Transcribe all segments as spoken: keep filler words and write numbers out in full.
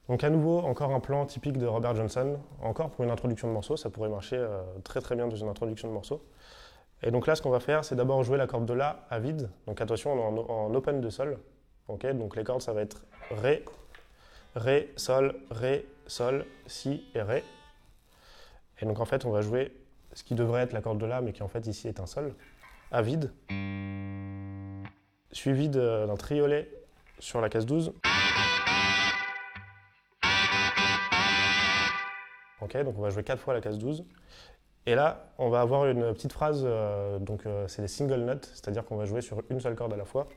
Donc à nouveau, encore un plan typique de Robert Johnson, encore pour une introduction de morceau, ça pourrait marcher euh, très très bien dans une introduction de morceau. Et donc là, ce qu'on va faire, c'est d'abord jouer la corde de La à vide. Donc attention, on est en, en open de Sol. Okay, donc les cordes, ça va être Ré, Ré, Sol, Ré, Sol, Si et Ré. Et donc en fait, on va jouer ce qui devrait être la corde de La, mais qui en fait ici est un Sol, à vide, suivi d'un triolet sur la case douze. Ok, donc on va jouer quatre fois la case douze. Et là, on va avoir une petite phrase, euh, donc euh, c'est des single notes, c'est-à-dire qu'on va jouer sur une seule corde à la fois.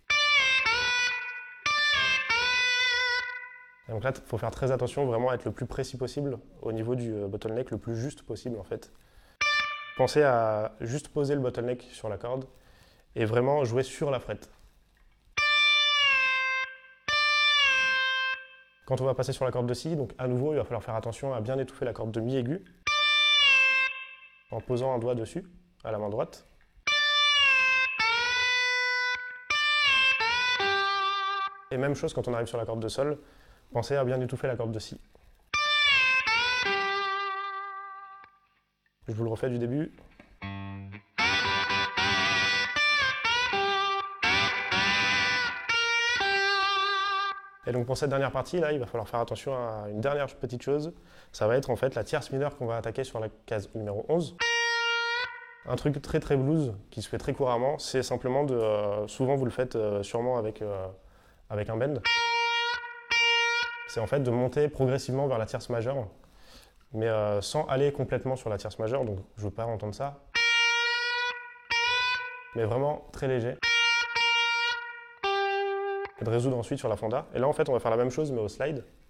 Et donc là, il faut faire très attention, vraiment être le plus précis possible au niveau du euh, bottleneck, le plus juste possible en fait. Pensez à juste poser le bottleneck sur la corde et vraiment jouer sur la frette. Quand on va passer sur la corde de Si, donc à nouveau, il va falloir faire attention à bien étouffer la corde de Mi aigu en posant un doigt dessus, à la main droite. Et même chose quand on arrive sur la corde de Sol, pensez à bien étouffer la corde de Si. Je vous le refais du début. Et donc pour cette dernière partie, là, il va falloir faire attention à une dernière petite chose. Ça va être en fait la tierce mineure qu'on va attaquer sur la case numéro onze. Un truc très très blues qui se fait très couramment, c'est simplement de... Euh, souvent vous le faites euh, sûrement avec, euh, avec un bend. C'est en fait de monter progressivement vers la tierce majeure, mais euh, sans aller complètement sur la tierce majeure, donc je ne veux pas entendre ça. Mais vraiment très léger. Et de résoudre ensuite sur la fonda. Et là en fait on va faire la même chose mais au slide.